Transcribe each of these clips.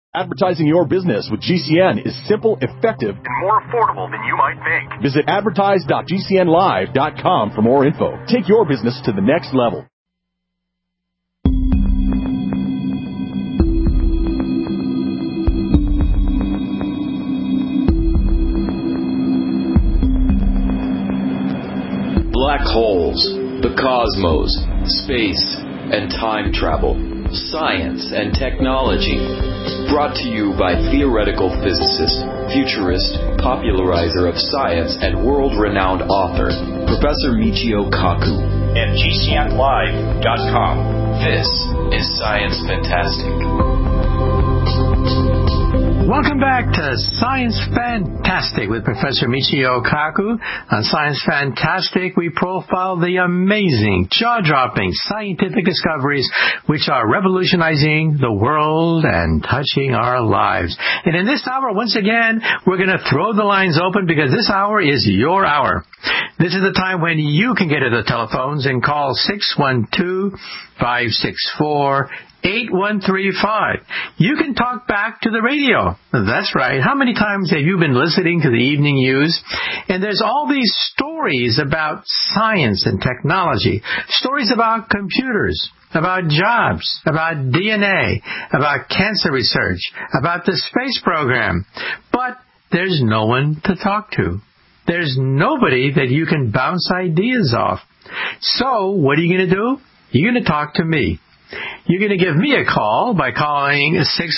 Advertising your business with GCN is simple, effective, and more affordable than you might think. Visit advertise.gcnlive.com for more info. Take your business to the next level. Black holes, the cosmos, space, and time travel, science and technology. Brought to you by theoretical physicist, futurist, popularizer of science, and world-renowned author, Professor Michio Kaku. At GCNlive.com. This is Science Fantastic. Welcome back to Science Fantastic with Professor Michio Kaku. On Science Fantastic, we profile the amazing, jaw-dropping scientific discoveries which are revolutionizing the world and touching our lives. And in this hour, once again, we're going to throw the lines open because this hour is your hour. This is the time when you can get to the telephones and call 612-564-8135. You can talk back to the radio. That's right. How many times have you been listening to the evening news? And there's all these stories about science and technology, stories about computers, about jobs, about DNA, about cancer research, about the space program. But there's no one to talk to. There's nobody that you can bounce ideas off. So what are you going to do? You're going to talk to me. You're going to give me a call by calling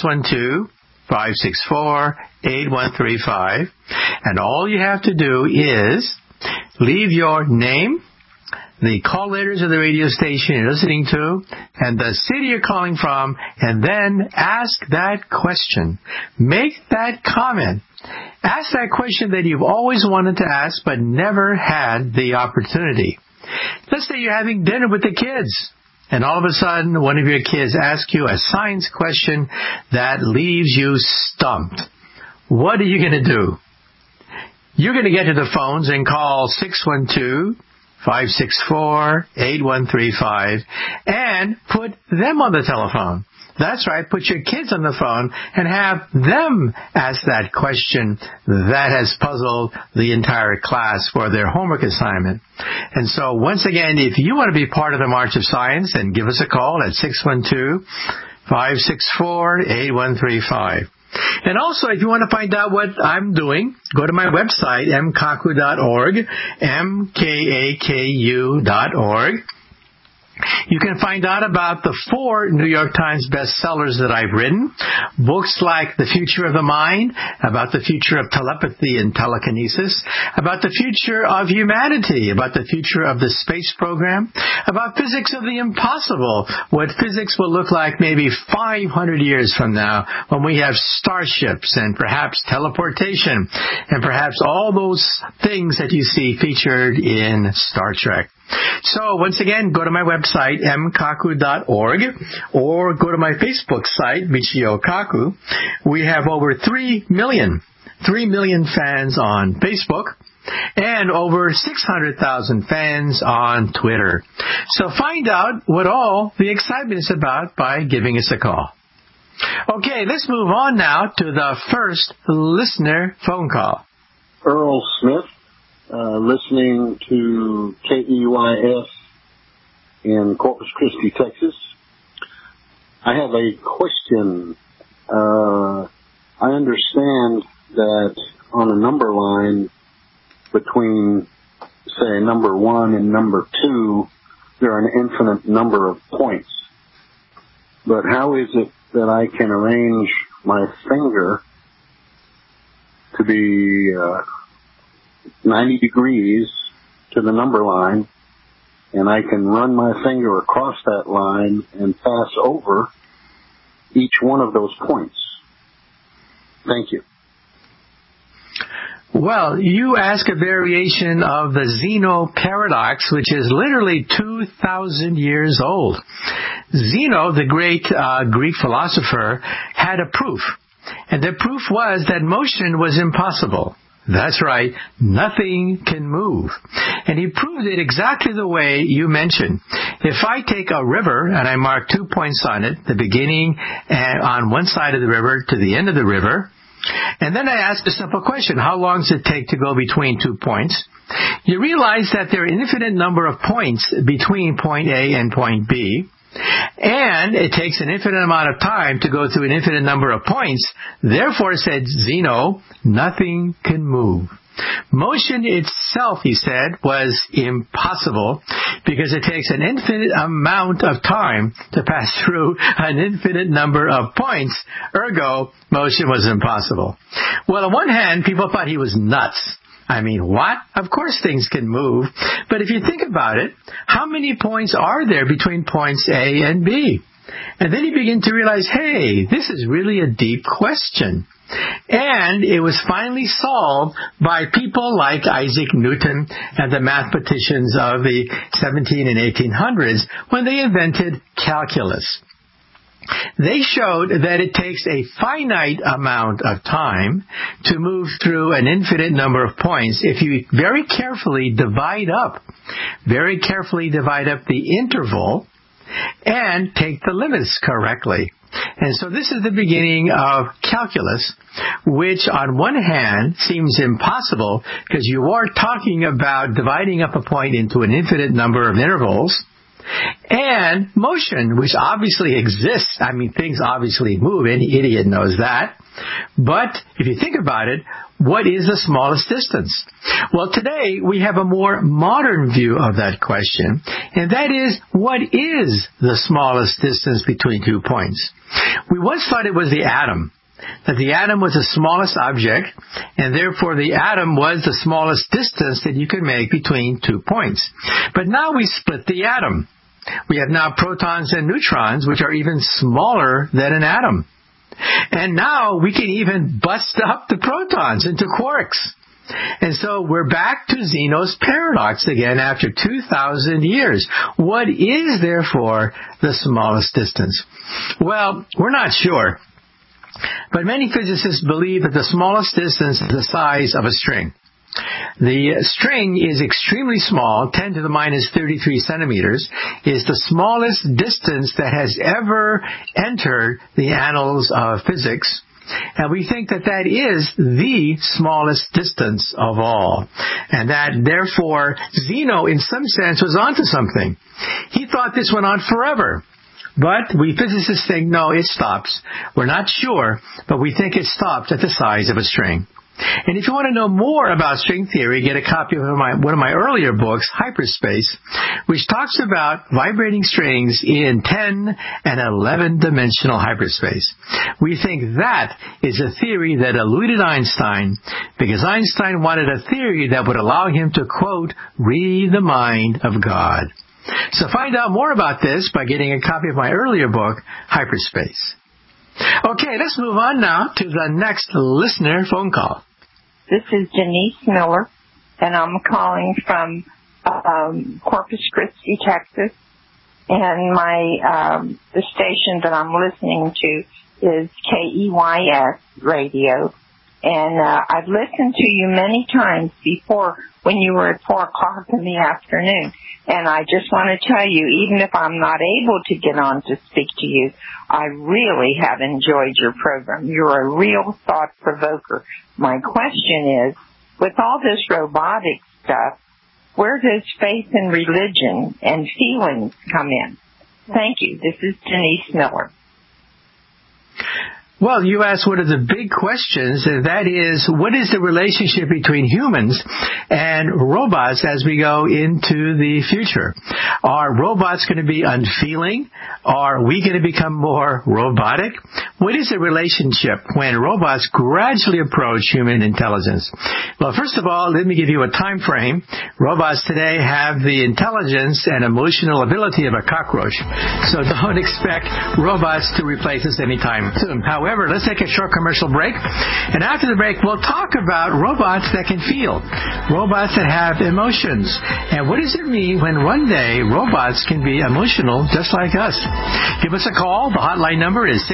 612-564-8135. And all you have to do is leave your name, the call letters of the radio station you're listening to, and the city you're calling from, and then ask that question. Make that comment. Ask that question that you've always wanted to ask but never had the opportunity. Let's say you're having dinner with the kids, and all of a sudden, one of your kids asks you a science question that leaves you stumped. What are you going to do? You're going to get to the phones and call 612-564-8135 and put them on the telephone. That's right. Put your kids on the phone and have them ask that question that has puzzled the entire class for their homework assignment. And so, once again, if you want to be part of the March of Science, then give us a call at 612-564-8135. And also, if you want to find out what I'm doing, go to my website, mkaku.org, mkaku.org. You can find out about the 4 New York Times bestsellers that I've written. Books like The Future of the Mind, about the future of telepathy and telekinesis, about the future of humanity, about the future of the space program, about physics of the impossible, what physics will look like maybe 500 years from now when we have starships and perhaps teleportation and perhaps all those things that you see featured in Star Trek. So, once again, go to my website, mkaku.org, or go to my Facebook site, Michio Kaku. We have over 3 million fans on Facebook and over 600,000 fans on Twitter. So find out what all the excitement is about by giving us a call. Okay, let's move on now to the first listener phone call. Earl Smith. Listening to KEYS in Corpus Christi, Texas. I have a question. I understand that on a number line between, say, number 1 and number 2, there are an infinite number of points. But how is it that I can arrange my finger to be 90 degrees to the number line, and I can run my finger across that line and pass over each one of those points? Thank you. Well, you ask a variation of the Zeno paradox, which is literally 2,000 years old. Zeno, the great Greek philosopher, had a proof. And the proof was that motion was impossible. That's right. Nothing can move. And he proved it exactly the way you mentioned. If I take a river and I mark 2 points on it, the beginning on one side of the river to the end of the river, and then I ask a simple question, how long does it take to go between 2 points? You realize that there are an infinite number of points between point A and point B, and it takes an infinite amount of time to go through an infinite number of points. Therefore, said Zeno, nothing can move. Motion itself, he said, was impossible because it takes an infinite amount of time to pass through an infinite number of points. Ergo, motion was impossible. Well, on one hand, people thought he was nuts. I mean, what? Of course things can move. But if you think about it, how many points are there between points A and B? And then you begin to realize, hey, this is really a deep question. And it was finally solved by people like Isaac Newton and the mathematicians of the 17 and 1800s when they invented calculus. They showed that it takes a finite amount of time to move through an infinite number of points if you very carefully divide up the interval and take the limits correctly. And so this is the beginning of calculus, which on one hand seems impossible because you are talking about dividing up a point into an infinite number of intervals, and motion, which obviously exists. I mean, things obviously move. Any idiot knows that. But if you think about it, what is the smallest distance? Well, today we have a more modern view of that question, and that is, what is the smallest distance between 2 points? We once thought it was the atom, that the atom was the smallest object, and therefore the atom was the smallest distance that you could make between 2 points. But now we split the atom. We have now protons and neutrons, which are even smaller than an atom. And now we can even bust up the protons into quarks. And so we're back to Zeno's paradox again after 2,000 years. What is, therefore, the smallest distance? Well, we're not sure. But many physicists believe that the smallest distance is the size of a string. The string is extremely small, 10 to the minus 33 centimeters, is the smallest distance that has ever entered the annals of physics. And we think that that is the smallest distance of all. And that, therefore, Zeno, in some sense, was onto something. He thought this went on forever. But we physicists think, no, it stops. We're not sure, but we think it stops at the size of a string. And if you want to know more about string theory, get a copy of one of my earlier books, Hyperspace, which talks about vibrating strings in 10 and 11-dimensional hyperspace. We think that is a theory that eluded Einstein, because Einstein wanted a theory that would allow him to, quote, read the mind of God. So find out more about this by getting a copy of my earlier book, Hyperspace. Okay, let's move on now to the next listener phone call. This is Denise Miller, and I'm calling from Corpus Christi, Texas. And the station that I'm listening to is KEYS Radio. And I've listened to you many times before when you were at 4 o'clock in the afternoon. And I just want to tell you, even if I'm not able to get on to speak to you, I really have enjoyed your program. You're a real thought provoker. My question is, with all this robotic stuff, where does faith and religion and feelings come in? Thank you. This is Denise Miller. Well, you asked one of the big questions, and that is, what is the relationship between humans and robots as we go into the future? Are robots going to be unfeeling? Are we going to become more robotic? What is the relationship when robots gradually approach human intelligence? Well, first of all, let me give you a time frame. Robots today have the intelligence and emotional ability of a cockroach, so don't expect robots to replace us anytime soon. However, However, let's take a short commercial break. And after the break, we'll talk about robots that can feel, robots that have emotions. And what does it mean when one day robots can be emotional just like us? Give us a call. The hotline number is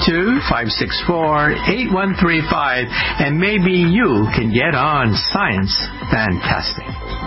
612-564-8135. And maybe you can get on Science Fantastic.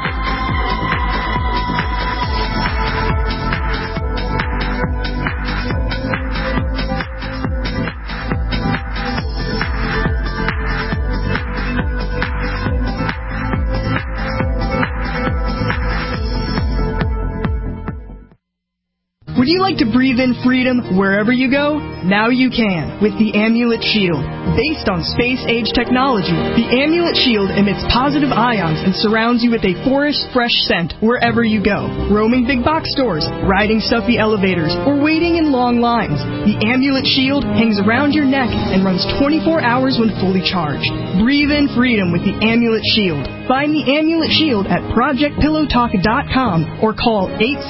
Would you like to breathe in freedom wherever you go? Now you can with the Amulet Shield. Based on space-age technology, the Amulet Shield emits positive ions and surrounds you with a forest-fresh scent wherever you go. Roaming big box stores, riding stuffy elevators, or waiting in long lines, the Amulet Shield hangs around your neck and runs 24 hours when fully charged. Breathe in freedom with the Amulet Shield. Find the Amulet Shield at ProjectPillowTalk.com or call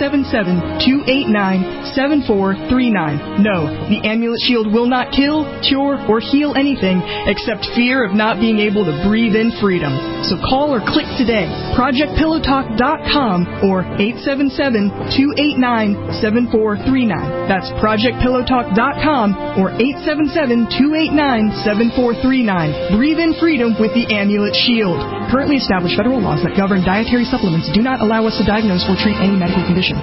877-289-7439. No, the Amulet Shield will not kill, cure, or heal anything except fear of not being able to breathe in freedom. So call or click today, ProjectPillowTalk.com or 877-289-7439. That's ProjectPillowTalk.com or 877-289-7439. Breathe in freedom with the Amulet Shield. Currently established federal laws that govern dietary supplements do not allow us to diagnose or treat any medical condition.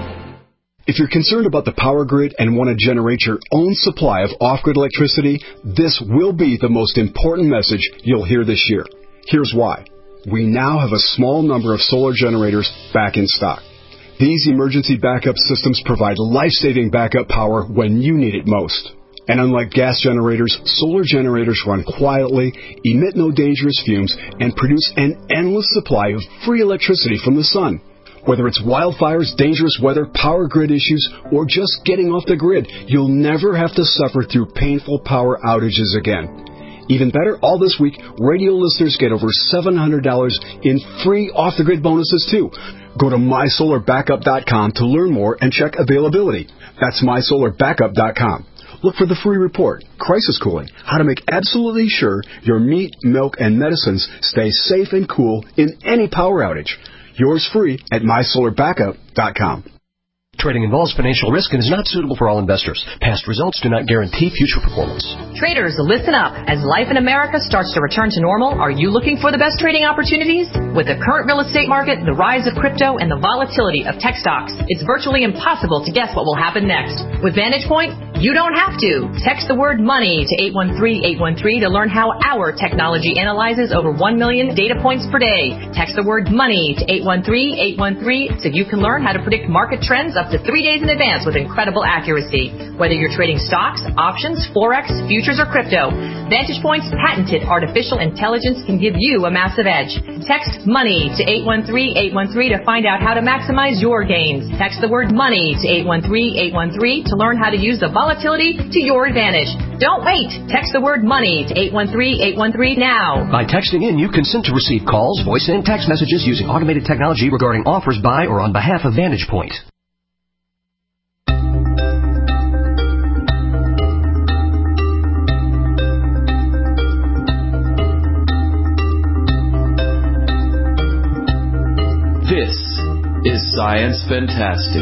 If you're concerned about the power grid and want to generate your own supply of off-grid electricity, this will be the most important message you'll hear this year. Here's why. We now have a small number of solar generators back in stock. These emergency backup systems provide life-saving backup power when you need it most. And unlike gas generators, solar generators run quietly, emit no dangerous fumes, and produce an endless supply of free electricity from the sun. Whether it's wildfires, dangerous weather, power grid issues, or just getting off the grid, you'll never have to suffer through painful power outages again. Even better, all this week, radio listeners get over $700 in free off-the-grid bonuses, too. Go to MySolarBackup.com to learn more and check availability. That's MySolarBackup.com. Look for the free report, Crisis Cooling, how to make absolutely sure your meat, milk, and medicines stay safe and cool in any power outage. Yours free at MySolarBackup.com. Trading involves financial risk and is not suitable for all investors. Past results do not guarantee future performance. Traders, listen up. As life in America starts to return to normal, are you looking for the best trading opportunities? With the current real estate market, the rise of crypto, and the volatility of tech stocks, it's virtually impossible to guess what will happen next. With Vantage Point, you don't have to. Text the word money to 813-813 to learn how our technology analyzes over 1 million data points per day. Text the word money to 813-813 so you can learn how to predict market trends up to 3 days in advance with incredible accuracy. Whether you're trading stocks, options, forex, futures, or crypto, Vantage Point's patented artificial intelligence can give you a massive edge. Text money to 813-813 to find out how to maximize your gains. Text the word money to 813-813 to learn how to use the volatility to your advantage. Don't wait. Text the word money to 813-813 now. By texting in, you consent to receive calls, voice, and text messages using automated technology regarding offers by or on behalf of Vantage Point. This is Science Fantastic.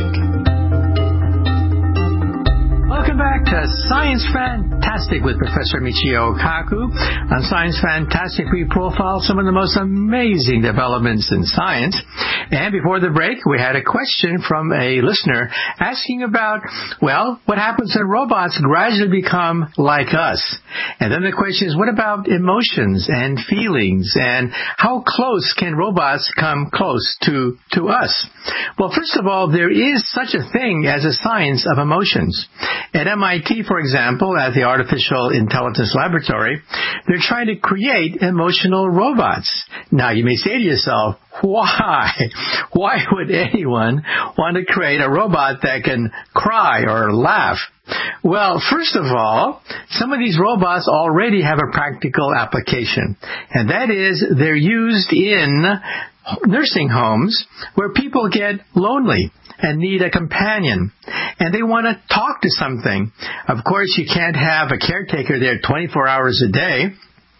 Welcome back to Science Fantastic with Professor Michio Kaku. On Science Fantastic, we profile some of the most amazing developments in science. And before the break, we had a question from a listener asking about, well, what happens when robots gradually become like us? And then the question is, what about emotions and feelings? And how close can robots come close to us? Well, first of all, there is such a thing as a science of emotions. At MIT, for example, at the Artificial Intelligence Laboratory, they're trying to create emotional robots. Now, you may say to yourself, Why? Why would anyone want to create a robot that can cry or laugh? Well, first of all, some of these robots already have a practical application, and that is they're used in nursing homes where people get lonely and need a companion, and they want to talk to something. Of course, you can't have a caretaker there 24 hours a day.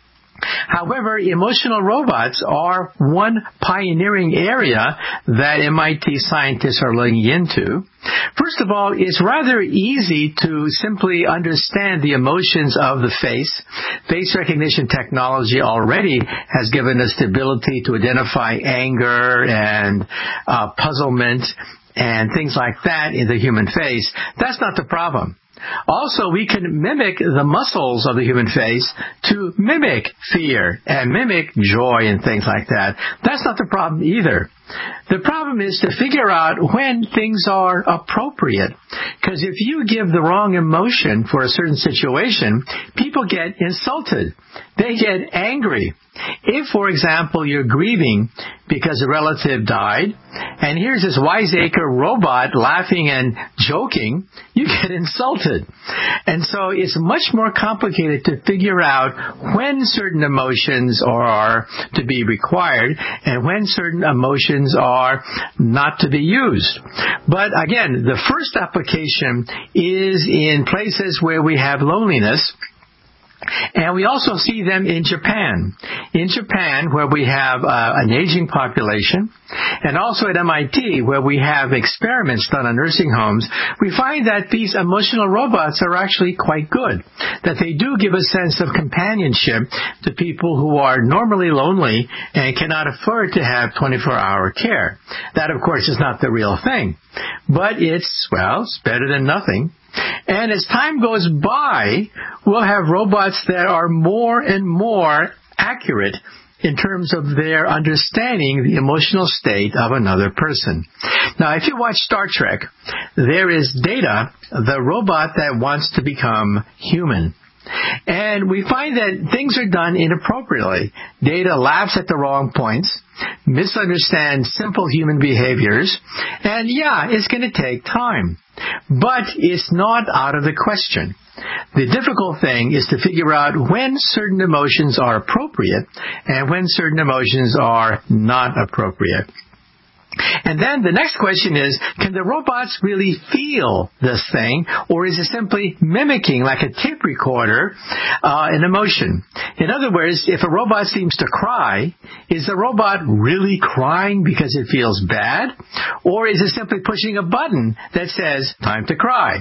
However, emotional robots are one pioneering area that MIT scientists are looking into. First of all, it's rather easy to simply understand the emotions of the face. Face recognition technology already has given us the ability to identify anger and puzzlement and things like that in the human face. That's not the problem. Also, we can mimic the muscles of the human face to mimic fear and mimic joy and things like that. That's not the problem either. The problem is to figure out when things are appropriate. Because if you give the wrong emotion for a certain situation, people get insulted. They get angry. If, for example, you're grieving because a relative died, and here's this wiseacre robot laughing and joking, you get insulted. And so it's much more complicated to figure out when certain emotions are to be required and when certain emotions are not to be used. But again, the first application is in places where we have loneliness. And we also see them in Japan. In Japan, where we have an aging population, and also at MIT, where we have experiments done on nursing homes, we find that these emotional robots are actually quite good, that they do give a sense of companionship to people who are normally lonely and cannot afford to have 24-hour care. That, of course, is not the real thing, but it's better than nothing. And as time goes by, we'll have robots that are more and more accurate in terms of their understanding the emotional state of another person. Now, if you watch Star Trek, there is Data, the robot that wants to become human. And we find that things are done inappropriately. Data laughs at the wrong points, misunderstands simple human behaviors, and it's going to take time. But it's not out of the question. The difficult thing is to figure out when certain emotions are appropriate and when certain emotions are not appropriate. And then the next question is, can the robots really feel this thing, or is it simply mimicking, like a tape recorder, an emotion? In other words, if a robot seems to cry, is the robot really crying because it feels bad, or is it simply pushing a button that says, time to cry?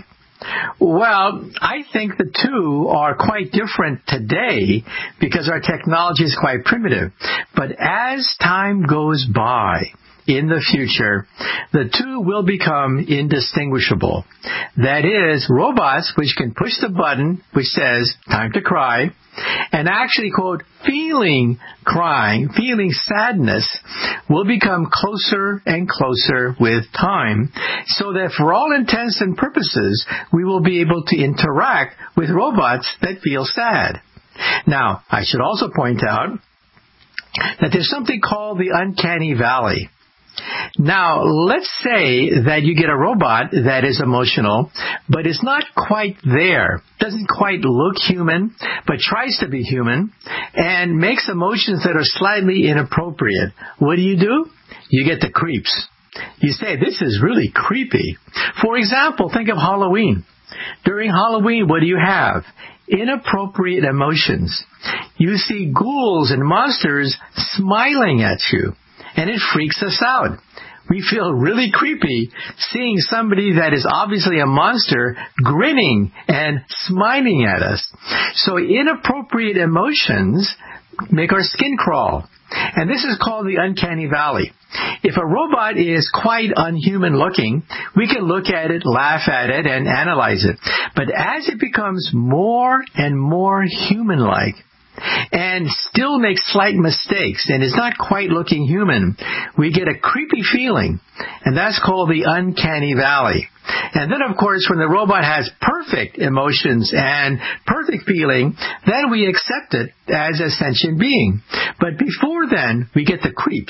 Well, I think the two are quite different today because our technology is quite primitive. But as time goes by, in the future, the two will become indistinguishable. That is, robots which can push the button which says, time to cry, and actually, quote, feeling crying, feeling sadness, will become closer and closer with time, so that for all intents and purposes, we will be able to interact with robots that feel sad. Now, I should also point out that there's something called the uncanny valley. Now, let's say that you get a robot that is emotional, but is not quite there, doesn't quite look human, but tries to be human, and makes emotions that are slightly inappropriate. What do? You get the creeps. You say, this is really creepy. For example, think of Halloween. During Halloween, what do you have? Inappropriate emotions. You see ghouls and monsters smiling at you. And it freaks us out. We feel really creepy seeing somebody that is obviously a monster grinning and smiling at us. So inappropriate emotions make our skin crawl. And this is called the uncanny valley. If a robot is quite unhuman looking, we can look at it, laugh at it, and analyze it. But as it becomes more and more human-like, and still makes slight mistakes and is not quite looking human, we get a creepy feeling, and that's called the uncanny valley. And then, of course, when the robot has perfect emotions and perfect feeling, then we accept it as a sentient being. But before then, we get the creeps.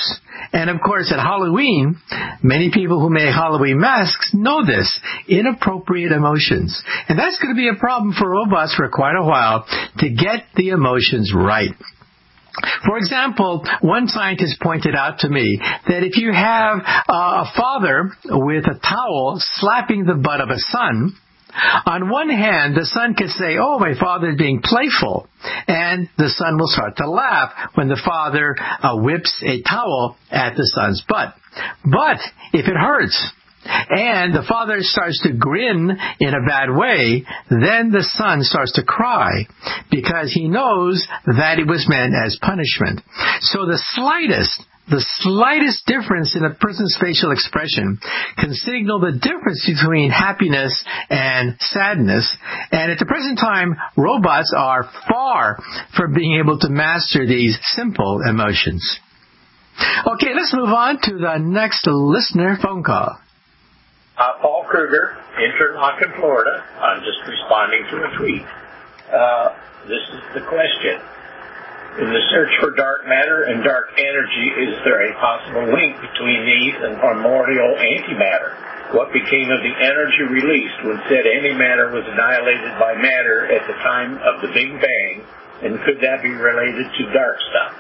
And of course, at Halloween, many people who make Halloween masks know this, inappropriate emotions. And that's going to be a problem for robots for quite a while to get the emotions right. For example, one scientist pointed out to me that if you have a father with a towel slapping the butt of a son, on one hand, the son could say, "Oh, my father is being playful," and the son will start to laugh when the father whips a towel at the son's butt. But if it hurts, and the father starts to grin in a bad way, then the son starts to cry because he knows that it was meant as punishment. So the slightest difference in a person's facial expression can signal the difference between happiness and sadness. And at the present time, robots are far from being able to master these simple emotions. Okay, let's move on to the next listener phone call. Paul Kruger, Interlochen, Florida. I'm just responding to a tweet. This is the question. In the search for dark matter and dark energy, is there a possible link between these and primordial antimatter? What became of the energy released when said antimatter was annihilated by matter at the time of the Big Bang? And could that be related to dark stuff?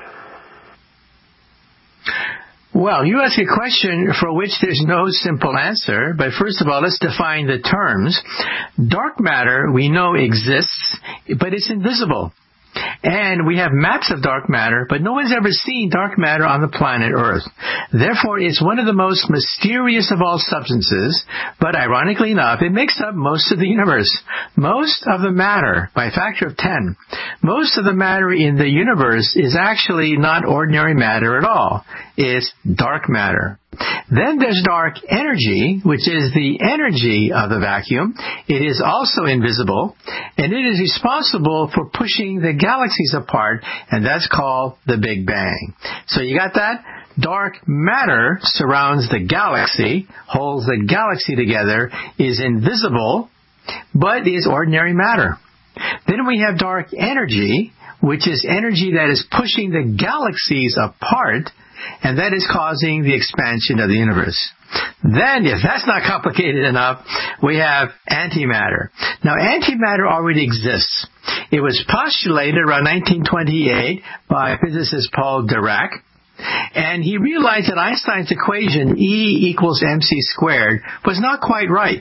Well, you ask a question for which there's no simple answer, but first of all, let's define the terms. Dark matter, we know exists, but it's invisible. And we have maps of dark matter, but no one's ever seen dark matter on the planet Earth. Therefore, it's one of the most mysterious of all substances, but ironically enough, it makes up most of the universe. Most of the matter, by a factor of 10, most of the matter in the universe is actually not ordinary matter at all. It's dark matter. Then there's dark energy, which is the energy of the vacuum. It is also invisible, and it is responsible for pushing the galaxies apart, and that's called the Big Bang. So you got that? Dark matter surrounds the galaxy, holds the galaxy together, is invisible, but is ordinary matter. Then we have dark energy, which is energy that is pushing the galaxies apart, and that is causing the expansion of the universe. Then, if that's not complicated enough, we have antimatter. Now, antimatter already exists. It was postulated around 1928 by physicist Paul Dirac, and he realized that Einstein's equation E equals mc squared was not quite right.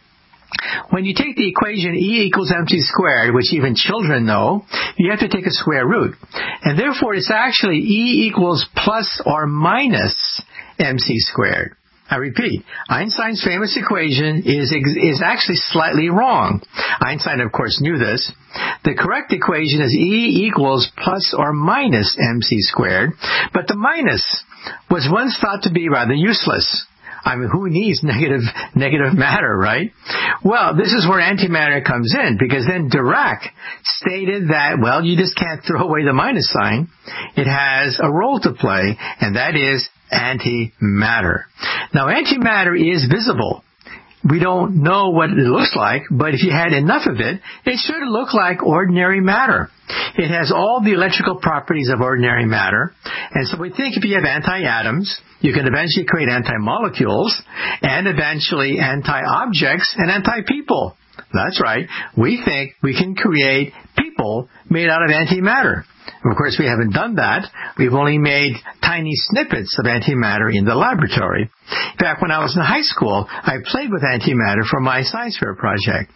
When you take the equation E equals mc squared, which even children know, you have to take a square root. And therefore, it's actually E equals plus or minus mc squared. I repeat, Einstein's famous equation is actually slightly wrong. Einstein, of course, knew this. The correct equation is E equals plus or minus mc squared, but the minus was once thought to be rather useless. I mean, who needs negative matter, right? Well, this is where antimatter comes in, because then Dirac stated that, well, you just can't throw away the minus sign. It has a role to play, and that is antimatter. Now, antimatter is visible. We don't know what it looks like, but if you had enough of it, it should look like ordinary matter. It has all the electrical properties of ordinary matter. And so we think if you have anti-atoms, you can eventually create anti-molecules, and eventually anti-objects and anti-people. That's right. We think we can create people made out of antimatter. Of course, we haven't done that. We've only made tiny snippets of antimatter in the laboratory. In fact, when I was in high school, I played with antimatter for my science fair project.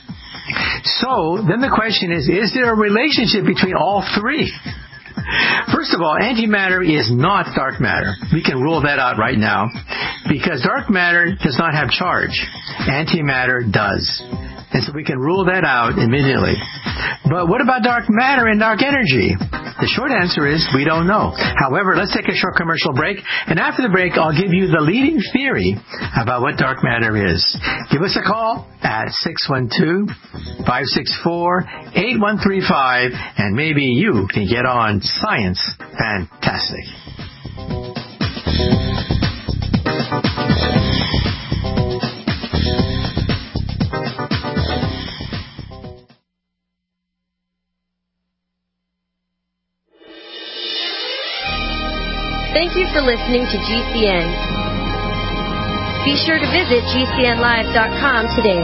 So, then the question is there a relationship between all three? First of all, antimatter is not dark matter. We can rule that out right now, because dark matter does not have charge. Antimatter does. And so we can rule that out immediately. But what about dark matter and dark energy? The short answer is we don't know. However, let's take a short commercial break, and after the break, I'll give you the leading theory about what dark matter is. Give us a call at 612-564-8135, and maybe you can get on Science Fantastic. Thank you for listening to GCN. Be sure to visit GCNlive.com today.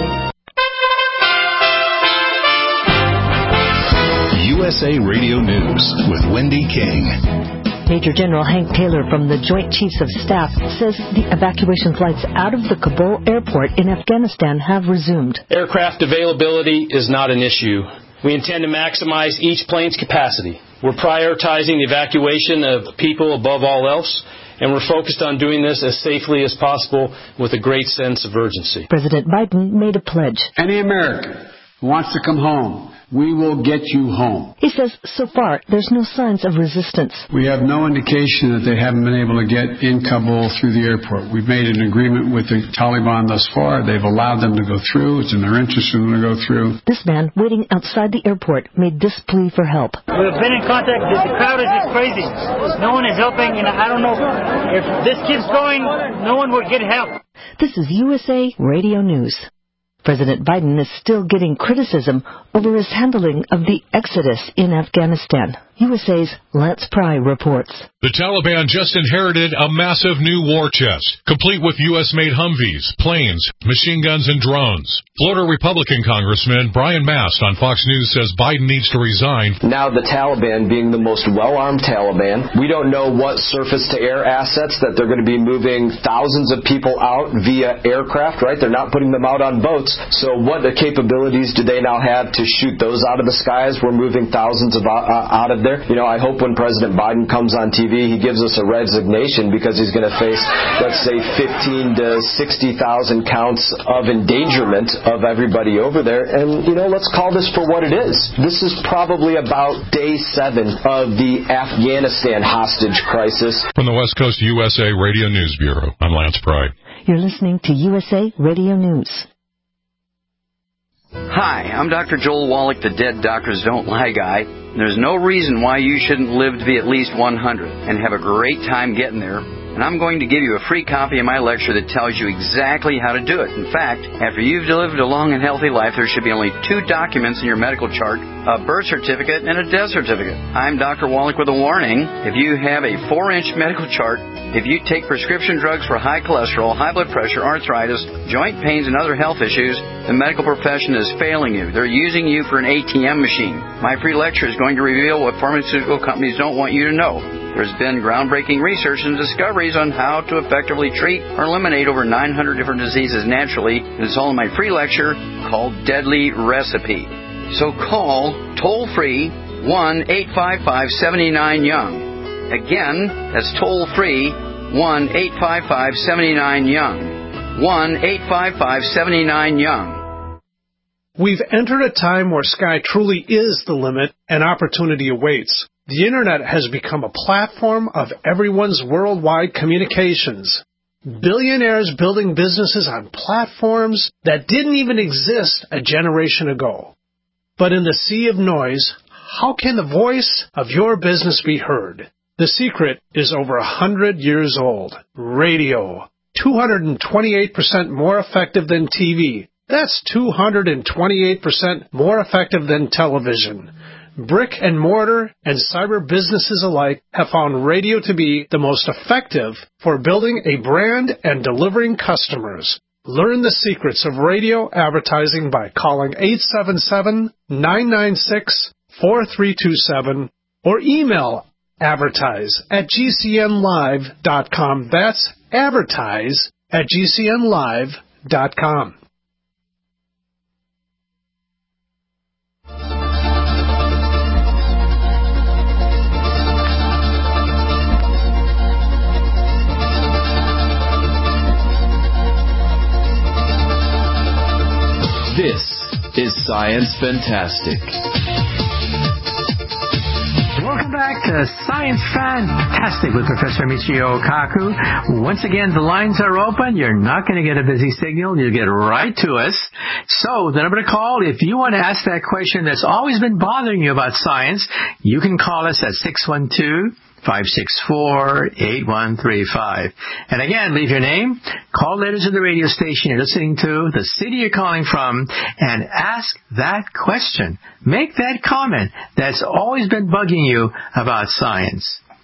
USA Radio News with Wendy King. Major General Hank Taylor from the Joint Chiefs of Staff says the evacuation flights out of the Kabul airport in Afghanistan have resumed. Aircraft availability is not an issue. We intend to maximize each plane's capacity. We're prioritizing the evacuation of people above all else, and we're focused on doing this as safely as possible with a great sense of urgency. President Biden made a pledge. Any American who wants to come home, we will get you home. He says so far there's no signs of resistance. We have no indication that they haven't been able to get in Kabul through the airport. We've made an agreement with the Taliban thus far. They've allowed them to go through. It's in their interest for them to go through. This man waiting outside the airport made this plea for help. We've been in contact. The crowd is just crazy. No one is helping, and I don't know if this keeps going, no one will get help. This is USA Radio News. President Biden is still getting criticism over his handling of the exodus in Afghanistan. USA's Lance Pry reports. The Taliban just inherited a massive new war chest, complete with U.S.-made Humvees, planes, machine guns, and drones. Florida Republican Congressman Brian Mast on Fox News says Biden needs to resign. Now the Taliban being the most well-armed Taliban, we don't know what surface-to-air assets that they're going to be moving thousands of people out via aircraft, right? They're not putting them out on boats. So what capabilities do they now have to shoot those out of the sky as we're moving thousands of out of there? You know, I hope when President Biden comes on TV, he gives us a resignation because he's going to face, let's say, 15 to 60,000 counts of endangerment of everybody over there. And, you know, let's call this for what it is. This is probably about day 7 of the Afghanistan hostage crisis. From the West Coast USA Radio News Bureau, I'm Lance Pry. You're listening to USA Radio News. Hi, I'm Dr. Joel Wallach, the Dead Doctors Don't Lie guy. There's no reason why you shouldn't live to be at least 100 and have a great time getting there. And I'm going to give you a free copy of my lecture that tells you exactly how to do it. In fact, after you've lived a long and healthy life, there should be only 2 documents in your medical chart, a birth certificate and a death certificate. I'm Dr. Wallach with a warning. If you have a 4-inch medical chart, if you take prescription drugs for high cholesterol, high blood pressure, arthritis, joint pains, and other health issues, the medical profession is failing you. They're using you for an ATM machine. My free lecture is going to reveal what pharmaceutical companies don't want you to know. There's been groundbreaking research and discoveries on how to effectively treat or eliminate over 900 different diseases naturally. And it's all in my free lecture called Deadly Recipe. So call toll-free 1-855-79-YOUNG. Again, that's toll-free 1-855-79-YOUNG. 1-855-79-YOUNG. We've entered a time where sky truly is the limit and opportunity awaits. The Internet has become a platform of everyone's worldwide communications. Billionaires building businesses on platforms that didn't even exist a generation ago. But in the sea of noise, how can the voice of your business be heard? The secret is over 100 years old. Radio. 228% more effective than TV. That's 228% more effective than television. Brick and mortar and cyber businesses alike have found radio to be the most effective for building a brand and delivering customers. Learn the secrets of radio advertising by calling 877-996-4327 or email advertise@gcnlive.com. That's advertise@gcnlive.com. This is Science Fantastic. Welcome back to Science Fantastic with Professor Michio Kaku. Once again, the lines are open. You're not going to get a busy signal. You'll get right to us. So the number to call, if you want to ask that question that's always been bothering you about science, you can call us at 612-564-8135. And again, leave your name, call letters to the radio station you're listening to, the city you're calling from, and ask that question. Make that comment that's always been bugging you about science.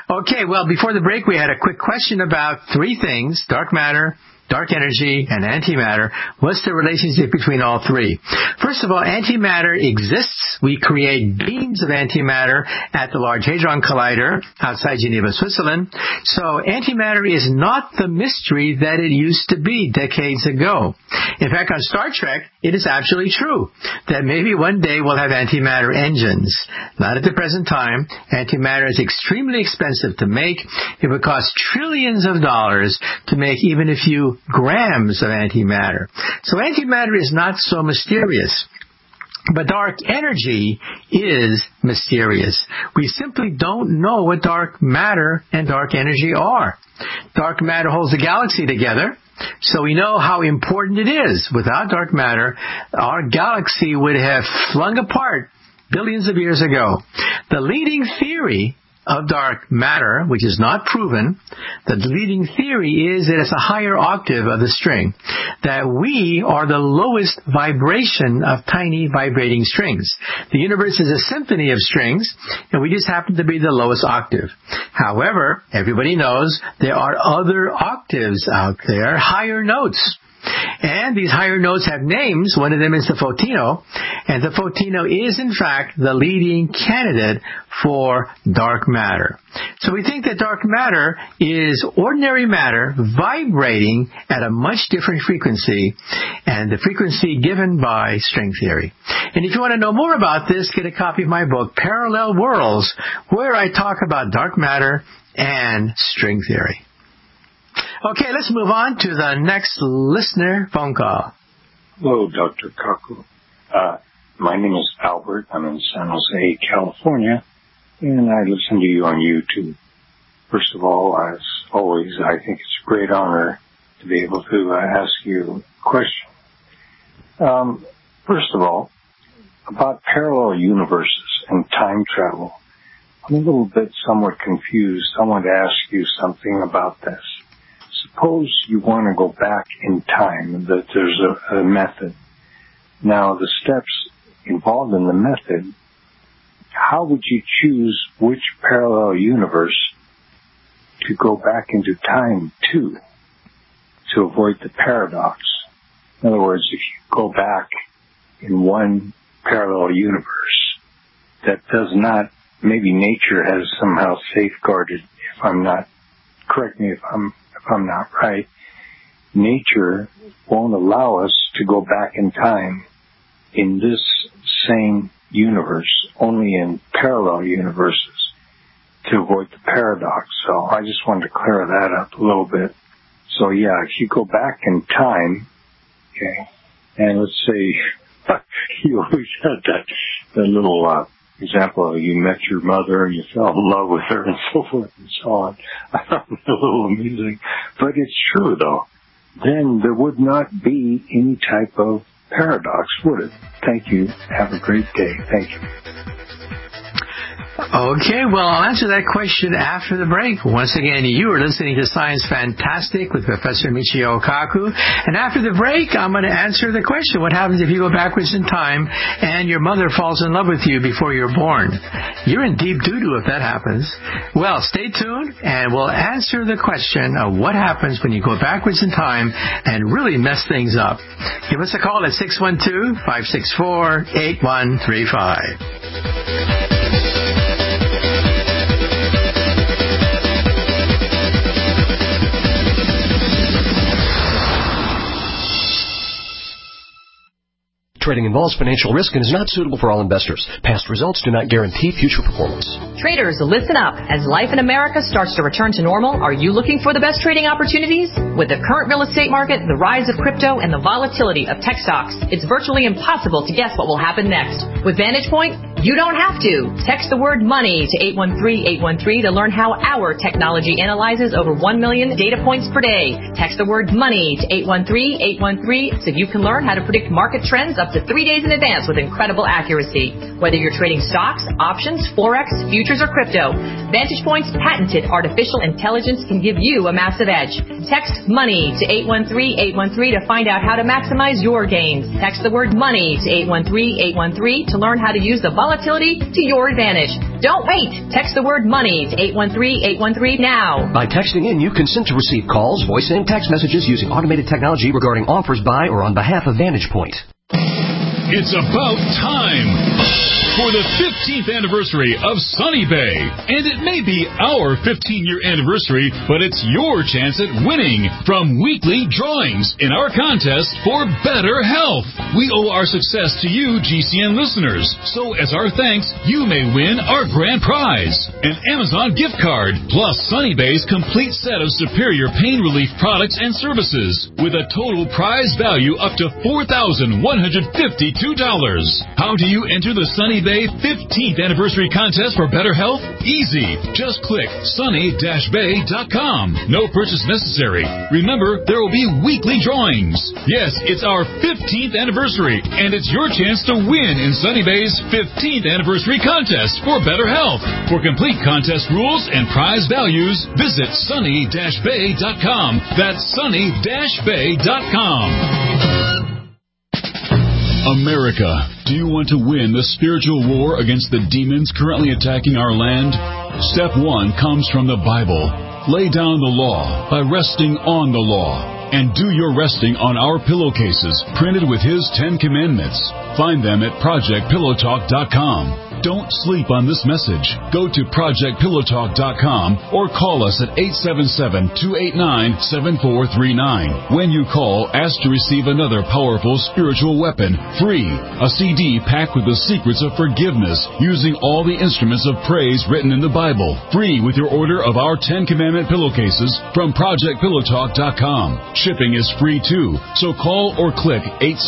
Okay, well, before the break, we had a quick question about three things: dark matter, dark energy, and antimatter. What's the relationship between all three? First of all, antimatter exists. We create beams of antimatter at the Large Hadron Collider outside Geneva, Switzerland. So antimatter is not the mystery that it used to be decades ago. In fact, on Star Trek, it is absolutely true that maybe one day we'll have antimatter engines. Not at the present time. Antimatter is extremely expensive to make. It would cost trillions of dollars to make even a few grams of antimatter. So antimatter is not so mysterious. But dark energy is mysterious. We simply don't know what dark matter and dark energy are. Dark matter holds the galaxy together, so we know how important it is. Without dark matter, our galaxy would have flung apart billions of years ago. The leading theory of dark matter, which is not proven, the leading theory is that it's a higher octave of the string, that we are the lowest vibration of tiny vibrating strings. The universe is a symphony of strings, and we just happen to be the lowest octave. However, everybody knows there are other octaves out there, higher notes. And these higher notes have names. One of them is the photino. And the photino is, in fact, the leading candidate for dark matter. So we think that dark matter is ordinary matter vibrating at a much different frequency, and the frequency given by string theory. And if you want to know more about this, get a copy of my book, Parallel Worlds, where I talk about dark matter and string theory. Okay, let's move on to the next listener phone call. Hello, Dr. Kaku. My name is Albert. I'm in San Jose, California, and I listen to you on YouTube. First of all, as always, I think it's a great honor to be able to ask you a question. First of all, about parallel universes and time travel, I'm a little bit somewhat confused. I want to ask you something about this. Suppose you want to go back in time, that there's a method. Now, the steps involved in the method, how would you choose which parallel universe to go back into time to avoid the paradox? In other words, if you go back in one parallel universe that does not, maybe nature has somehow safeguarded, if I'm not, correct me if I'm not right, nature won't allow us to go back in time in this same universe, only in parallel universes, to avoid the paradox. So I just wanted to clear that up a little bit. So yeah, if you go back in time, okay, and let's say you always had that little example of you met your mother, you fell in love with her, and so forth and so on. I found it a little amusing, but it's true though. Then there would not be any type of paradox, would it? Thank you. Have a great day. Thank you. Okay, well, I'll answer that question after the break. Once again, you are listening to Science Fantastic with Professor Michio Kaku. And after the break, I'm going to answer the question, what happens if you go backwards in time and your mother falls in love with you before you're born? You're in deep doo-doo if that happens. Well, stay tuned, and we'll answer the question of what happens when you go backwards in time and really mess things up. Give us a call at 612-564-8135. Trading involves financial risk and is not suitable for all investors. Past results do not guarantee future performance. Traders, listen up. As life in America starts to return to normal, are you looking for the best trading opportunities? With the current real estate market, the rise of crypto, and the volatility of tech stocks, it's virtually impossible to guess what will happen next. With Vantage Point, you don't have to. Text the word money to 813-813 to learn how our technology analyzes over 1 million data points per day. Text the word money to 813-813 so you can learn how to predict market trends up to to 3 days in advance with incredible accuracy. Whether you're trading stocks, options, forex, futures, or crypto, Vantage Point's patented artificial intelligence can give you a massive edge. Text MONEY to 813-813 to find out how to maximize your gains. Text the word MONEY to 813-813 to learn how to use the volatility to your advantage. Don't wait. Text the word MONEY to 813-813 now. By texting in, you consent to receive calls, voice, and text messages using automated technology regarding offers by or on behalf of Vantage Point. It's about time for the 15th anniversary of Sunny Bay. And it may be our 15-year anniversary, but it's your chance at winning from weekly drawings in our contest for better health. We owe our success to you, GCN listeners. So as our thanks, you may win our grand prize, an Amazon gift card, plus Sunny Bay's complete set of superior pain relief products and services, with a total prize value up to $4,152. How do you enter the Sunny Bay 15th anniversary contest for better health? Easy. Just click sunny-bay.com. No purchase necessary. Remember, there will be weekly drawings. Yes, it's our 15th anniversary, and it's your chance to win in Sunny Bay's 15th anniversary contest for better health. For complete contest rules and prize values, visit sunny-bay.com. That's sunny-bay.com. America, do you want to win the spiritual war against the demons currently attacking our land? Step 1 comes from the Bible. Lay down the law by resting on the law. And do your resting on our pillowcases printed with His 10 Commandments. Find them at ProjectPillowTalk.com. Don't sleep on this message. Go to ProjectPillowTalk.com or call us at 877-289-7439. When you call, ask to receive another powerful spiritual weapon, free. A CD packed with the secrets of forgiveness using all the instruments of praise written in the Bible. Free with your order of our 10 Commandment pillowcases from ProjectPillowTalk.com. Shipping is free too, so call or click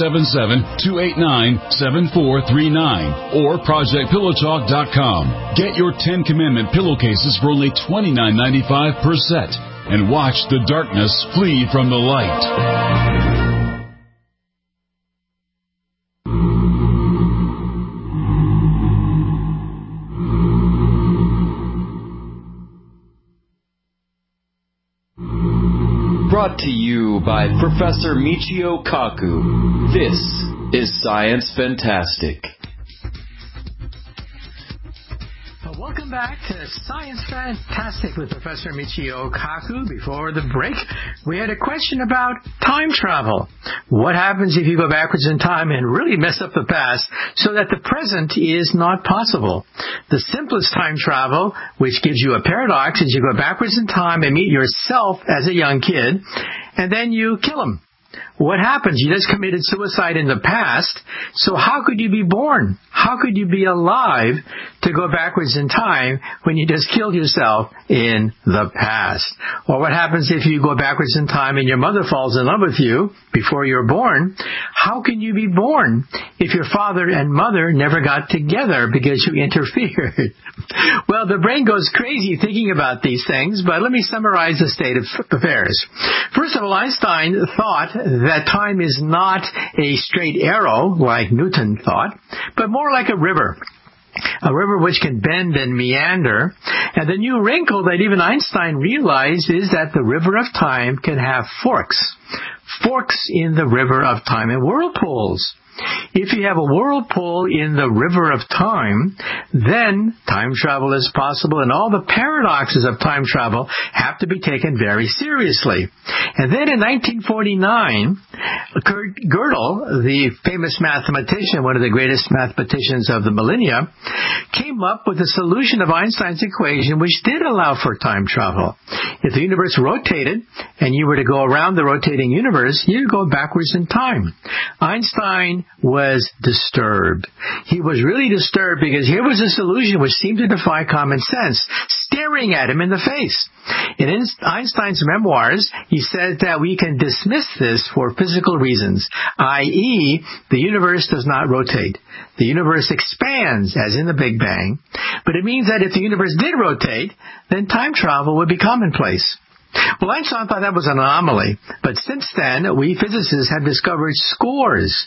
877-289-7439 or ProjectPillowTalk.com. Get your 10 Commandment pillowcases for only $29.95 per set and watch the darkness flee from the light. Brought to you by Professor Michio Kaku. This is Science Fantastic. Welcome back to Science Fantastic with Professor Michio Kaku. Before the break, we had a question about time travel. What happens if you go backwards in time and really mess up the past so that the present is not possible? The simplest time travel, which gives you a paradox, is you go backwards in time and meet yourself as a young kid, and then you kill him. What happens? You just committed suicide in the past, so how could you be born? How could you be alive to go backwards in time when you just killed yourself in the past? Or what happens if you go backwards in time and your mother falls in love with you before you're born? How can you be born if your father and mother never got together because you interfered? Well, the brain goes crazy thinking about these things, but let me summarize the state of affairs. First of all, Einstein thought that time is not a straight arrow like Newton thought, but more like a river which can bend and meander. And the new wrinkle that even Einstein realized is that the river of time can have forks in the river of time and whirlpools. If you have a whirlpool in the river of time, then time travel is possible, and all the paradoxes of time travel have to be taken very seriously. And then in 1949, Kurt Gödel, the famous mathematician, one of the greatest mathematicians of the millennia, came up with a solution of Einstein's equation which did allow for time travel. If the universe rotated and you were to go around the rotating universe, you'd go backwards in time. Einstein was disturbed. He was really disturbed because here was a solution which seemed to defy common sense, staring at him in the face. In Einstein's memoirs, he said that we can dismiss this for physical reasons, i.e., the universe does not rotate. The universe expands, as in the Big Bang, but it means that if the universe did rotate, then time travel would be commonplace. Well, Einstein thought that was an anomaly, but since then, we physicists have discovered scores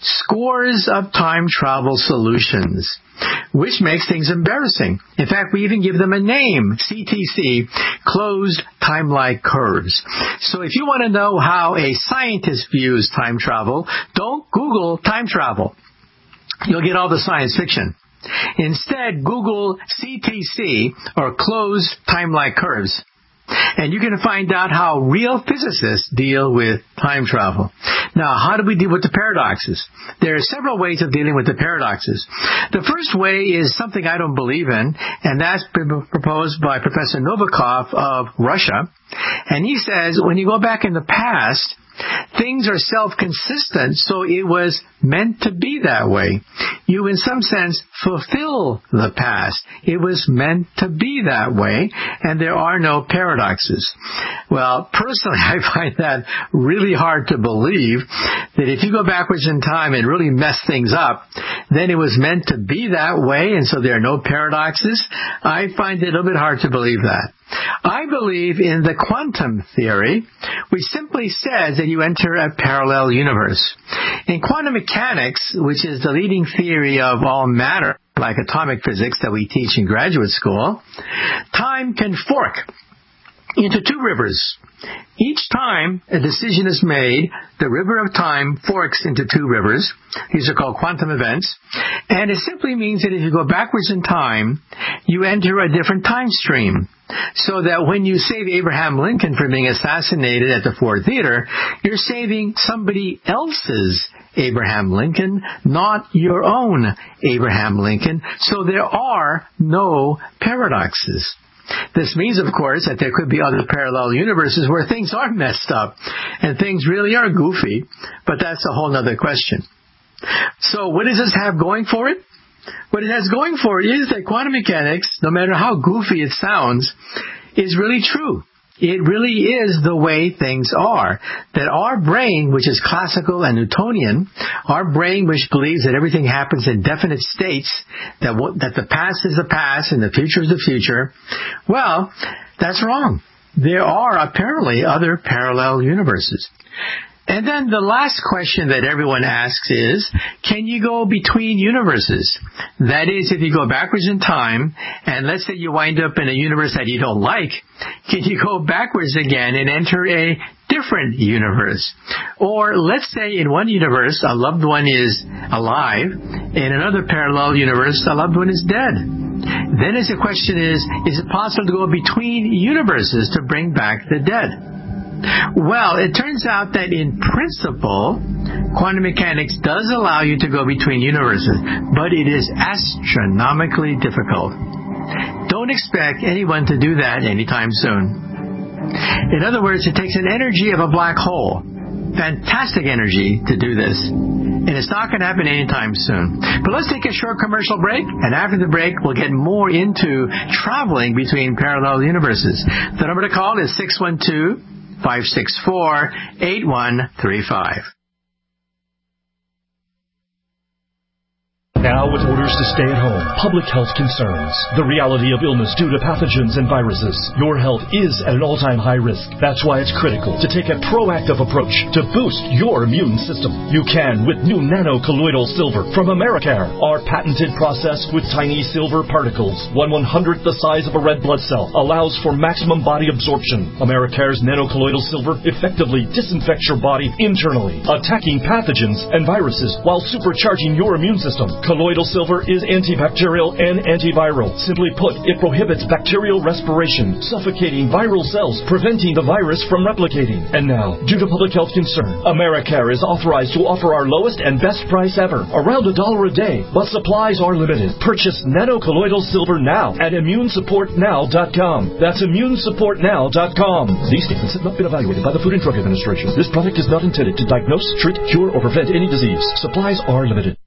of time travel solutions, which makes things embarrassing. In fact, we even give them a name, CTC, closed time-like curves. So if you want to know how a scientist views time travel, don't Google time travel. You'll get all the science fiction. Instead, Google CTC, or closed time-like curves, and you can find out how real physicists deal with time travel. Now, how do we deal with the paradoxes? There are several ways of dealing with the paradoxes. The first way is something I don't believe in, and that's been proposed by Professor Novikov of Russia. And he says when you go back in the past, things are self-consistent, so it was meant to be that way. You, in some sense, fulfill the past. It was meant to be that way, and there are no paradoxes. Well, personally, I find that really hard to believe, that if you go backwards in time and really mess things up, then it was meant to be that way, and so there are no paradoxes. I find it a little bit hard to believe that. I believe in the quantum theory, which simply says that you enter a parallel universe. In quantum mechanics, which is the leading theory of all matter, like atomic physics that we teach in graduate school, time can fork into two rivers. Each time a decision is made, the river of time forks into two rivers. These are called quantum events. And it simply means that if you go backwards in time, you enter a different time stream. So that when you save Abraham Lincoln from being assassinated at the Ford Theater, you're saving somebody else's Abraham Lincoln, not your own Abraham Lincoln. So there are no paradoxes. This means, of course, that there could be other parallel universes where things are messed up and things really are goofy, but that's a whole other question. So what does this have going for it? What it has going for it is that quantum mechanics, no matter how goofy it sounds, is really true. It really is the way things are. That our brain, which is classical and Newtonian, our brain which believes that everything happens in definite states, that the past is the past and the future is the future, well, that's wrong. There are apparently other parallel universes. And then the last question that everyone asks is, can you go between universes? That is, if you go backwards in time, and let's say you wind up in a universe that you don't like, can you go backwards again and enter a different universe? Or let's say in one universe, a loved one is alive, in another parallel universe, a loved one is dead. Then the question is it possible to go between universes to bring back the dead? Well, it turns out that in principle, quantum mechanics does allow you to go between universes, but it is astronomically difficult. Don't expect anyone to do that anytime soon. In other words, it takes an energy of a black hole. Fantastic energy to do this. And it's not going to happen anytime soon. But let's take a short commercial break, and after the break, we'll get more into traveling between parallel universes. The number to call is 612-564-8135. Now with orders to stay at home, public health concerns, the reality of illness due to pathogens and viruses, your health is at an all-time high risk. That's why it's critical to take a proactive approach to boost your immune system. You can with new nano-colloidal silver from Americare, our patented process with tiny silver particles, 1/100th the size of a red blood cell, allows for maximum body absorption. Americare's nano-colloidal silver effectively disinfects your body internally, attacking pathogens and viruses while supercharging your immune system. Colloidal silver is antibacterial and antiviral. Simply put, it prohibits bacterial respiration, suffocating viral cells, preventing the virus from replicating. And now, due to public health concern, Americare is authorized to offer our lowest and best price ever, around $1 a day, but supplies are limited. Purchase nano-colloidal silver now at immunesupportnow.com. That's immunesupportnow.com. These statements have not been evaluated by the Food and Drug Administration. This product is not intended to diagnose, treat, cure, or prevent any disease. Supplies are limited.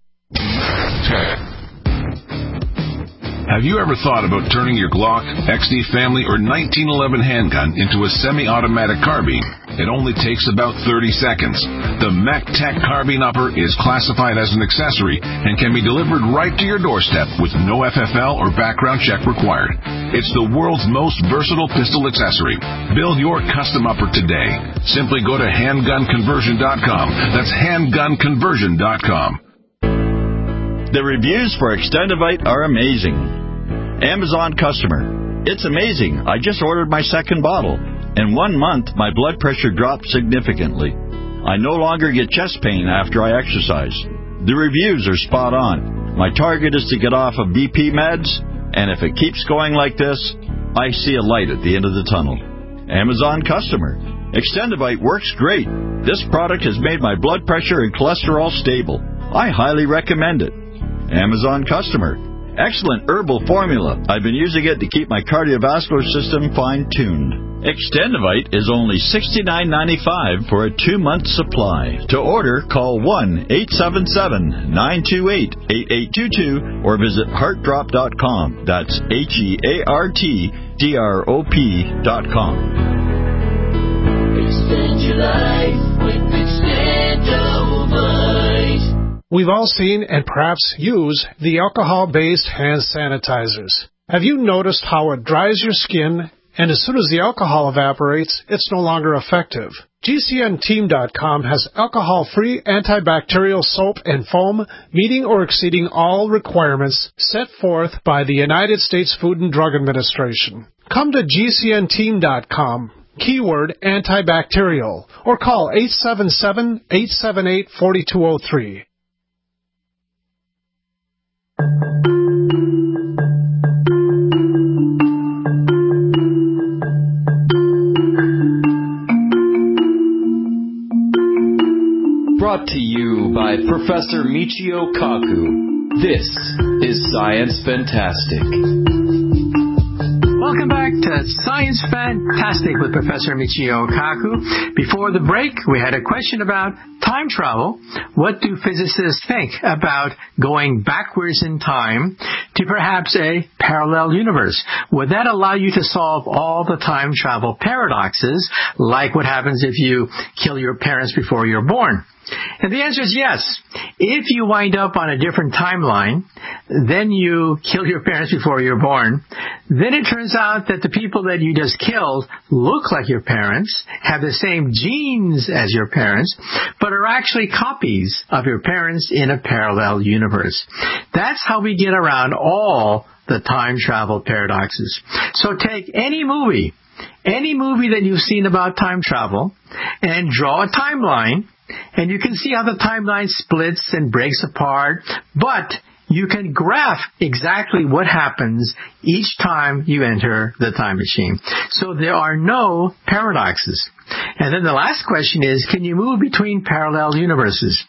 Have you ever thought about turning your Glock, XD family, or 1911 handgun into a semi-automatic carbine? It only takes about 30 seconds. The MEC-Tech Carbine Upper is classified as an accessory and can be delivered right to your doorstep with no FFL or background check required. It's the world's most versatile pistol accessory. Build your custom upper today. Simply go to handgunconversion.com. That's handgunconversion.com. The reviews for Extendivite are amazing. Amazon customer. It's amazing. I just ordered my second bottle. In 1 month, my blood pressure dropped significantly. I no longer get chest pain after I exercise. The reviews are spot on. My target is to get off of BP meds, and if it keeps going like this, I see a light at the end of the tunnel. Amazon customer. Extendivite works great. This product has made my blood pressure and cholesterol stable. I highly recommend it. Amazon customer. Excellent herbal formula. I've been using it to keep my cardiovascular system fine-tuned. Extendivite is only $69.95 for a 2-month supply. To order, call 1-877-928-8822 or visit heartdrop.com. That's HEARTDROP.com. Extend your life with Extendivite. We've all seen and perhaps use the alcohol-based hand sanitizers. Have you noticed how it dries your skin, and as soon as the alcohol evaporates, it's no longer effective? GCNteam.com has alcohol-free antibacterial soap and foam meeting or exceeding all requirements set forth by the United States Food and Drug Administration. Come to GCNteam.com. Keyword antibacterial, or call 877-878-4203. Brought to you by Professor Michio Kaku. This is Science Fantastic. Welcome back to Science Fantastic with Professor Michio Kaku. Before the break, we had a question about time travel. What do physicists think about going backwards in time to perhaps a parallel universe? Would that allow you to solve all the time travel paradoxes, like what happens if you kill your parents before you're born? And the answer is yes. If you wind up on a different timeline, then you kill your parents before you're born, then it turns out that the people that you just killed look like your parents, have the same genes as your parents, but are actually copies of your parents in a parallel universe. That's how we get around all the time travel paradoxes. So take any movie that you've seen about time travel, and draw a timeline, and you can see how the timeline splits and breaks apart, but you can graph exactly what happens each time you enter the time machine. So there are no paradoxes. And then the last question is, can you move between parallel universes?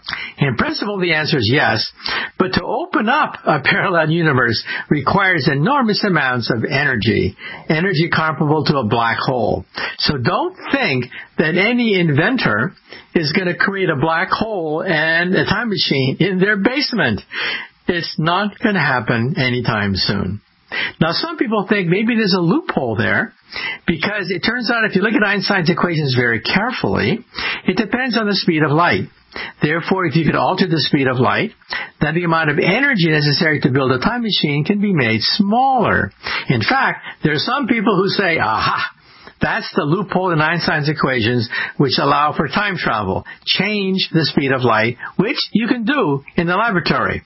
In principle, the answer is yes, but to open up a parallel universe requires enormous amounts of energy comparable to a black hole. So don't think that any inventor is going to create a black hole and a time machine in their basement. It's not going to happen anytime soon. Now, some people think maybe there's a loophole there, because it turns out if you look at Einstein's equations very carefully, it depends on the speed of light. Therefore, if you could alter the speed of light, then the amount of energy necessary to build a time machine can be made smaller. In fact, there are some people who say, aha, that's the loophole in Einstein's equations which allow for time travel. Change the speed of light, which you can do in the laboratory.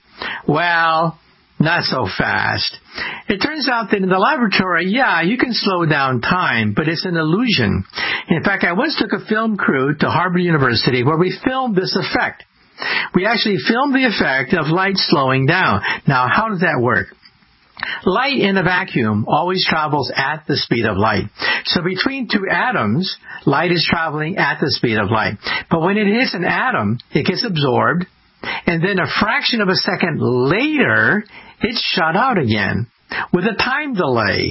Well, not so fast. It turns out that in the laboratory, you can slow down time, but it's an illusion. In fact, I once took a film crew to Harvard University where we filmed this effect. We actually filmed the effect of light slowing down. Now, how does that work? Light in a vacuum always travels at the speed of light. So between two atoms, light is traveling at the speed of light. But when it hits an atom, it gets absorbed, and then a fraction of a second later, it's shot out again with a time delay.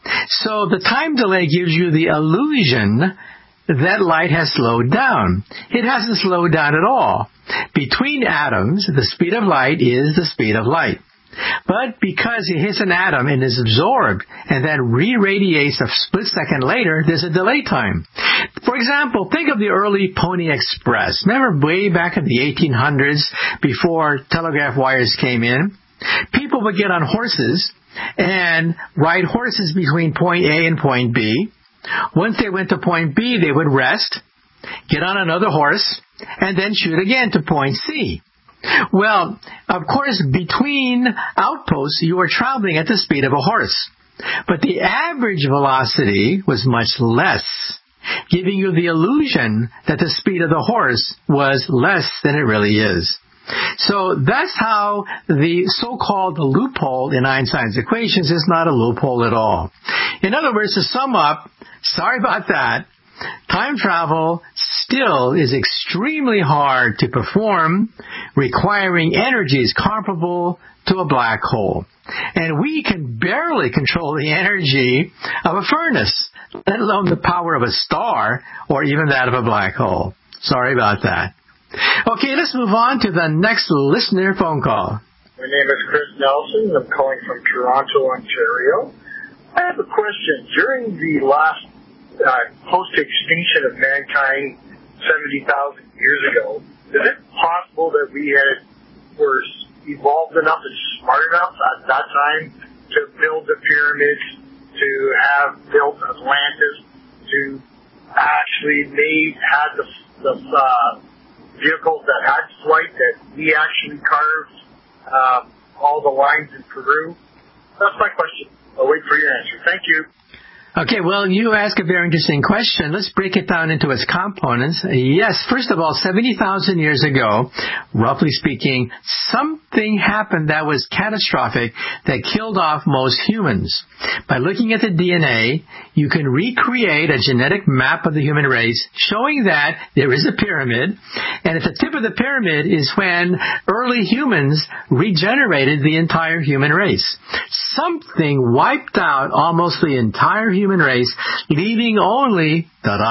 So the time delay gives you the illusion that light has slowed down. It hasn't slowed down at all. Between atoms, the speed of light is the speed of light. But because it hits an atom and is absorbed and then re-radiates a split second later, there's a delay time. For example, think of the early Pony Express. Remember way back in the 1800s, before telegraph wires came in? People would get on horses and ride horses between point A and point B. Once they went to point B, they would rest, get on another horse, and then shoot again to point C. Well, of course, between outposts, you were traveling at the speed of a horse. But the average velocity was much less, giving you the illusion that the speed of the horse was less than it really is. So that's how the so-called loophole in Einstein's equations is not a loophole at all. In other words, to sum up, sorry about that, time travel still is extremely hard to perform, requiring energies comparable to a black hole. And we can barely control the energy of a furnace, let alone the power of a star or even that of a black hole. Sorry about that. Okay, let's move on to the next listener phone call. My name is Chris Nelson. I'm calling from Toronto, Ontario. I have a question. During the last post-extinction of mankind 70,000 years ago, is it possible that we were evolved enough and smart enough at that time to build the pyramids, to have built Atlantis, to actually had the vehicles that had flight, that we actually carved all the lines in Peru? That's my question. I'll wait for your answer. Thank you. Okay, well, you ask a very interesting question. Let's break it down into its components. Yes, first of all, 70,000 years ago, roughly speaking, something happened that was catastrophic that killed off most humans. By looking at the DNA, you can recreate a genetic map of the human race showing that there is a pyramid, and at the tip of the pyramid is when early humans regenerated the entire human race. Something wiped out almost the entire human race, leaving only,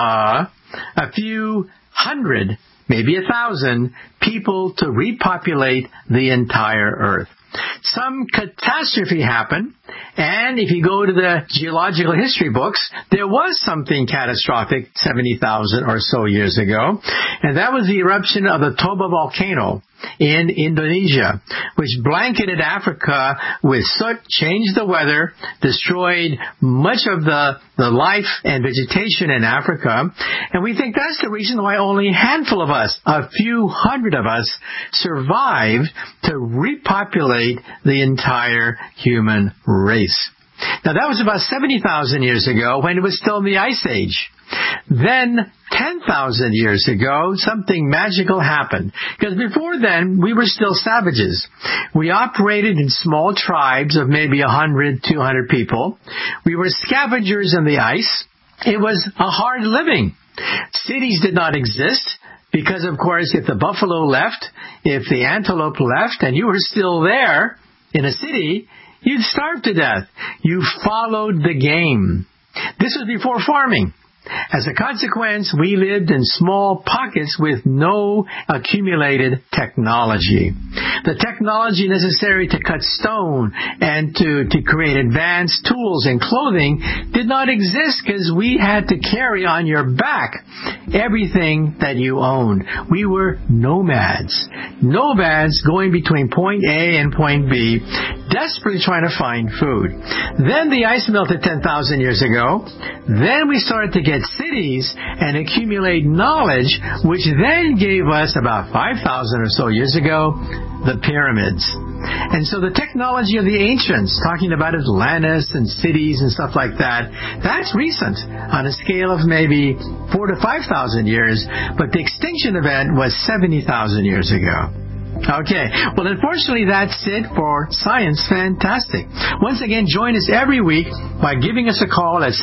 a few hundred, maybe 1,000 people to repopulate the entire Earth. Some catastrophe happened, and if you go to the geological history books, there was something catastrophic 70,000 or so years ago, and that was the eruption of the Toba volcano in Indonesia, which blanketed Africa with soot, changed the weather, destroyed much of the life and vegetation in Africa. And we think that's the reason why only a handful of us, a few hundred of us, survived to repopulate the entire human race. Now, that was about 70,000 years ago when it was still in the Ice Age. Then, 10,000 years ago, something magical happened. Because before then, we were still savages. We operated in small tribes of maybe 100, 200 people. We were scavengers in the ice. It was a hard living. Cities did not exist. Because, of course, if the buffalo left, if the antelope left, and you were still there in a city, you'd starve to death. You followed the game. This was before farming. As a consequence, we lived in small pockets with no accumulated technology. The technology necessary to cut stone and to create advanced tools and clothing did not exist because we had to carry on your back everything that you owned. We were nomads. Nomads going between point A and point B, desperately trying to find food. Then the ice melted 10,000 years ago. Then we started to get cities and accumulate knowledge, which then gave us about 5,000 or so years ago, the pyramids. And so the technology of the ancients, talking about Atlantis and cities and stuff like that, that's recent on a scale of maybe 4,000 to 5,000 years, but the extinction event was 70,000 years ago. Okay, well, unfortunately, that's it for Science Fantastic. Once again, join us every week by giving us a call at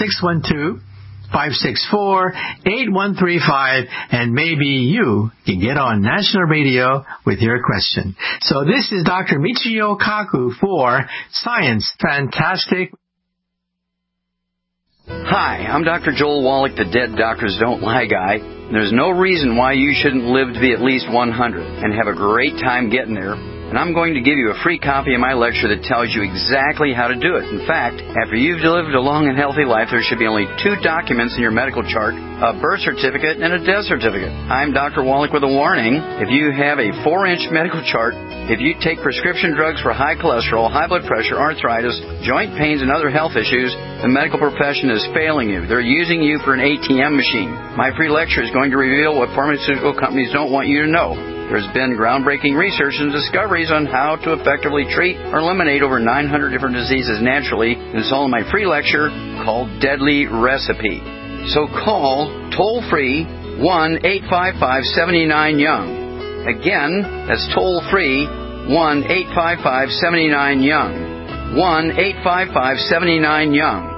612-564-8135, and maybe you can get on national radio with your question. So this is Dr. Michio Kaku for Science Fantastic. Hi, I'm Dr. Joel Wallach, the Dead Doctors Don't Lie guy. There's no reason why you shouldn't live to be at least 100 and have a great time getting there. and I'm going to give you a free copy of my lecture that tells you exactly how to do it. In fact, after you've lived a long and healthy life, there should be only 2 documents in your medical chart, a birth certificate and a death certificate. I'm Dr. Wallach with a warning. If you have a 4-inch medical chart, if you take prescription drugs for high cholesterol, high blood pressure, arthritis, joint pains, and other health issues, the medical profession is failing you. They're using you for an ATM machine. My free lecture is going to reveal what pharmaceutical companies don't want you to know. There's been groundbreaking research and discoveries on how to effectively treat or eliminate over 900 different diseases naturally, and it's all in my free lecture called Deadly Recipe. So call toll-free 1-855-79-YOUNG. Again, that's toll-free 1-855-79-YOUNG. 1-855-79-YOUNG.